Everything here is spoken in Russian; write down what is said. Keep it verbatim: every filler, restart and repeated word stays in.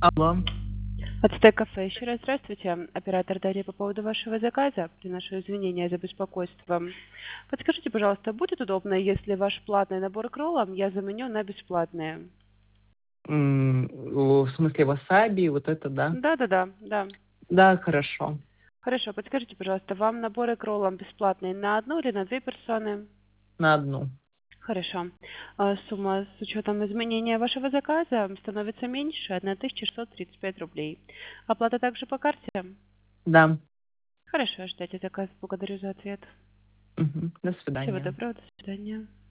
Алло. Ацтек кафе. Еще раз здравствуйте. Оператор Дарья по поводу вашего заказа. Приношу извинения за беспокойство. Подскажите, пожалуйста, будет удобно, если ваш платный набор к роллам я заменю на бесплатные? М, В смысле васаби, вот это, да? Да-да-да, да. Да, хорошо. Хорошо, подскажите, пожалуйста, вам наборы к роллам бесплатные на одну или на две персоны? На одну. Хорошо. А сумма с учетом изменения вашего заказа становится меньше тысяча шестьсот тридцать пять рублей. Оплата также по карте? Да. Хорошо, ждите заказ. Благодарю за ответ. Мгм. До Всего свидания. доброго, до свидания.